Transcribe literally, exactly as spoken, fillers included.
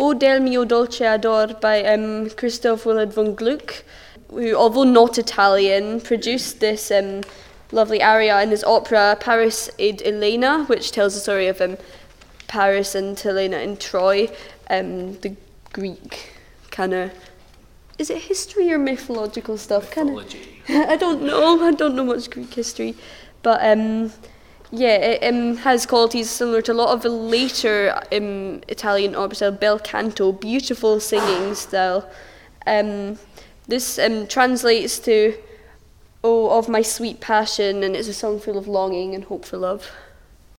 O del mio dolce ador by um, Christoph Willard von Gluck, who, although not Italian, produced this um, lovely aria in his opera Paris ed Helena, which tells the story of um, Paris and Helena in Troy, um, the Greek kind of, is it history or mythological stuff? Mythology. Kinda, I don't know, I don't know much Greek history, but um, yeah, it um, has qualities similar to a lot of the later um, Italian opera style, bel canto, beautiful singing style. Um, this um, translates to, "Oh, of my sweet passion," and it's a song full of longing and hope for love.